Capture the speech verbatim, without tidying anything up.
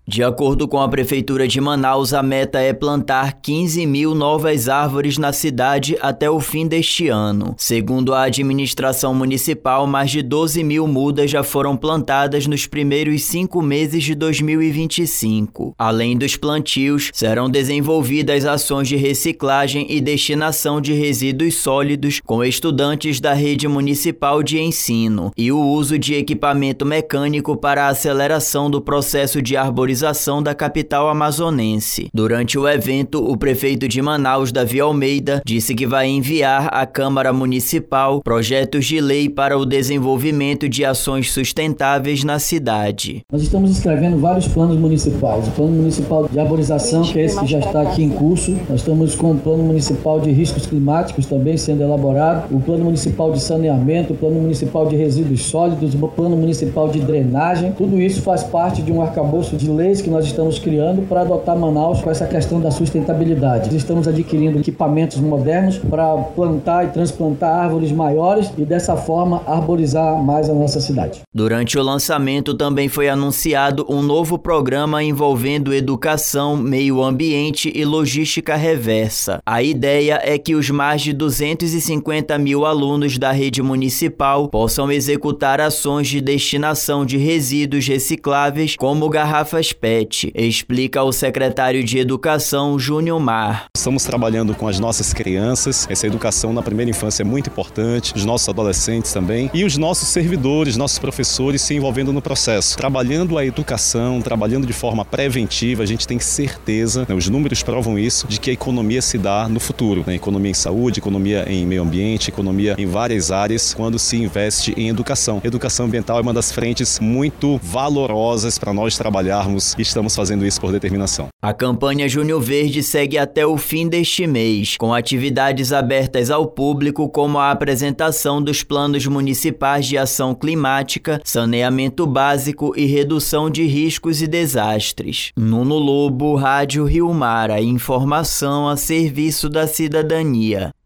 De acordo com a Prefeitura de Manaus, a meta é plantar quinze mil novas árvores na cidade até o fim deste ano. Segundo a administração municipal, mais de doze mil mudas já foram plantadas nos primeiros cinco meses de dois mil e vinte e cinco. Além dos plantios, serão desenvolvidas ações de reciclagem e destinação de resíduos sólidos com estudantes da rede municipal de ensino e o uso de equipamento mecânico para a aceleração do processo de arborização da capital amazonense. Durante o evento, o prefeito de Manaus, Davi Almeida, disse que vai enviar à Câmara Municipal projetos de lei para o desenvolvimento de ações sustentáveis na cidade. Nós estamos escrevendo vários planos municipais. O plano municipal de arborização, que é esse que já está aqui em curso. Nós estamos com o plano municipal de riscos climáticos também sendo elaborado. O plano municipal de saneamento, o plano municipal de resíduos sólidos, o plano municipal de drenagem. Tudo isso faz parte de um arcabouço de leis que nós estamos criando para adotar Manaus com essa questão da sustentabilidade. Estamos adquirindo equipamentos modernos para plantar e transplantar árvores maiores e dessa forma arborizar mais a nossa cidade. Durante o lançamento também foi anunciado um novo programa envolvendo educação, meio ambiente e logística reversa. A ideia é que os mais de duzentos e cinquenta mil alunos da rede municipal possam executar ações de destinação de resíduos recicláveis como garrafas P E T, explica o secretário de Educação, Júnior Mar. Estamos trabalhando com as nossas crianças, essa educação na primeira infância é muito importante, os nossos adolescentes também, e os nossos servidores, nossos professores se envolvendo no processo. Trabalhando a educação, trabalhando de forma preventiva, a gente tem certeza, né, os números provam isso, de que a economia se dá no futuro. Né, economia em saúde, economia em meio ambiente, economia em várias áreas, quando se investe em educação. Educação ambiental é uma das frentes muito valorosas para nós trabalharmos e estamos fazendo isso por determinação. A campanha Junho Verde segue até o fim deste mês, com atividades abertas ao público como a apresentação dos planos municipais de ação climática, saneamento básico e redução de riscos e desastres. Nuno Lobo, Rádio Rio Mar, informação a serviço da cidadania.